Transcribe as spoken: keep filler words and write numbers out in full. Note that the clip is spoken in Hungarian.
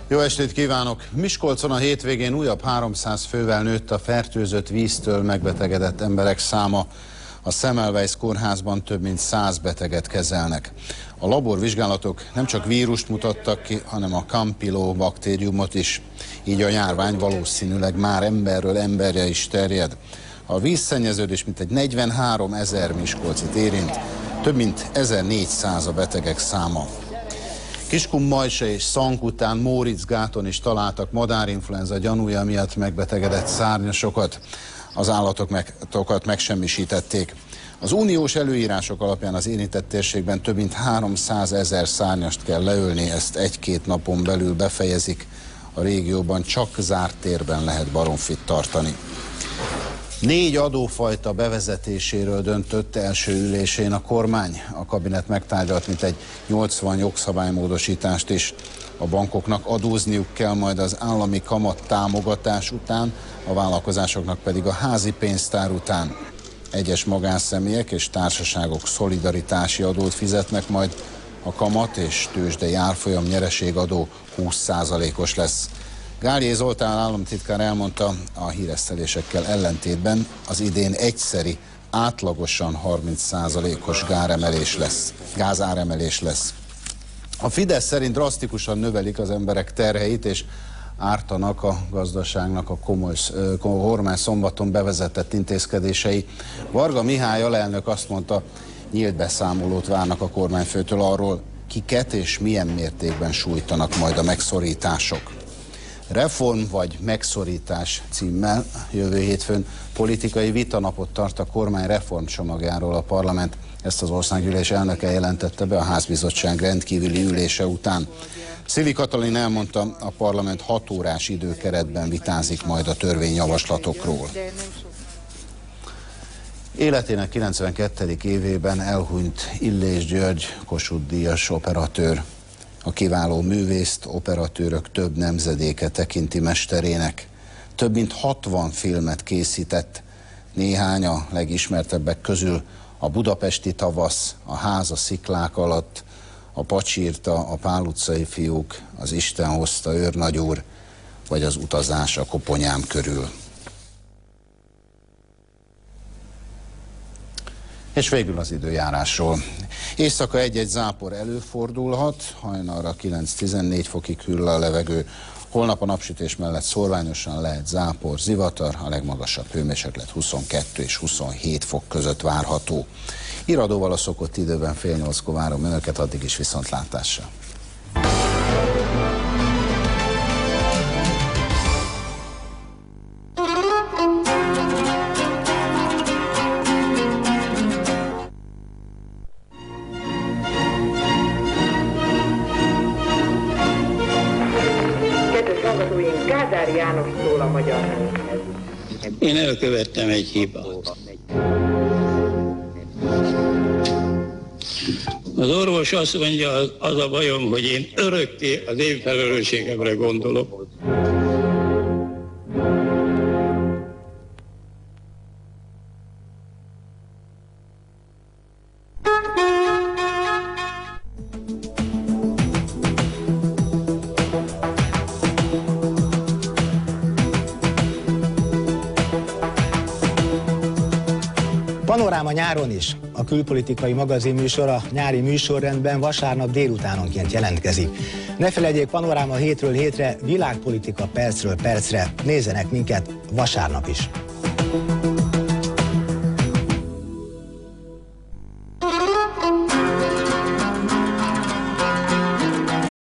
Jó estét kívánok! Miskolcon a hétvégén újabb háromszáz fővel nőtt a fertőzött víztől megbetegedett emberek száma. A Semmelweis kórházban több mint száz beteget kezelnek. A laborvizsgálatok nem csak vírust mutattak ki, hanem a kampylóbaktériumot is. Így a járvány valószínűleg már emberről emberre is terjed. A vízszennyeződés mintegy negyvenhárom ezer miskolcit érint, több mint ezernégyszáz a betegek száma. Kiskunmajsa és Szank után Móriczgáton is találtak madárinfluenza gyanúja miatt megbetegedett szárnyasokat. Az állatokat megsemmisítették. Az uniós előírások alapján az érintett térségben több mint háromszázezer szárnyast kell leölni, ezt egy-két napon belül befejezik. A régióban csak zárt térben lehet baromfit tartani. Négy adófajta bevezetéséről döntött első ülésén a kormány. A kabinet megtárgyalt mintegy nyolcvan jogszabálymódosítást is. A bankoknak adózniuk kell majd az állami kamat támogatás után, a vállalkozásoknak pedig a házi pénztár után. Egyes magánszemélyek és társaságok szolidaritási adót fizetnek majd, a kamat és tőzsdei árfolyam nyereségadó húsz százalékos lesz. Gályé Zoltán államtitkár elmondta, a híresztelésekkel ellentétben az idén egyszeri, átlagosan harminc százalékos gáremelés lesz, gázáremelés lesz. A Fidesz szerint drasztikusan növelik az emberek terheit, és ártanak a gazdaságnak a komoly, a kormány szombaton bevezetett intézkedései. Varga Mihály alelnök azt mondta, nyílt beszámolót várnak a kormányfőtől arról, kiket és milyen mértékben sújtanak majd a megszorítások. Reform vagy megszorítás címmel jövő hétfőn politikai vitanapot tart a kormány reformcsomagjáról a parlament. Ezt az országgyűlés elnöke jelentette be a házbizottság rendkívüli ülése után. Szili Katalin elmondta, a parlament hat órás időkeretben vitázik majd a törvényjavaslatokról. Életének kilencvenkettedik évében elhunyt Illés György, Kossuth-díjas operatőr. A kiváló művészt operatőrök több nemzedéke tekinti mesterének. Több mint hatvan filmet készített, néhány a legismertebbek közül a Budapesti tavasz, a Ház a sziklák alatt, a Pacsirta, a Pál utcai fiúk, az Isten hozta őrnagyúr, vagy az Utazás a koponyám körül. És végül az időjárásról. Éjszaka egy-egy zápor előfordulhat, hajnalra kilenc-tizennégy fokig hűl a levegő. Holnap a napsütés mellett szórványosan lehet zápor, zivatar, a legmagasabb hőmérséklet huszonkettő és huszonhét fok között várható. Iradóval a szokott időben fél nyolckor várom önöket, addig is viszontlátásra. Én elkövettem egy hibát. Az orvos azt mondja, az a bajom, hogy én örökké az én felelősségemre gondolok. Panoráma nyáron is. A külpolitikai magazinműsor a nyári műsorrendben vasárnap délutánonként jelentkezik. Ne felejtjék, Panoráma hétről hétre, világpolitika percről percre. Nézzenek minket vasárnap is!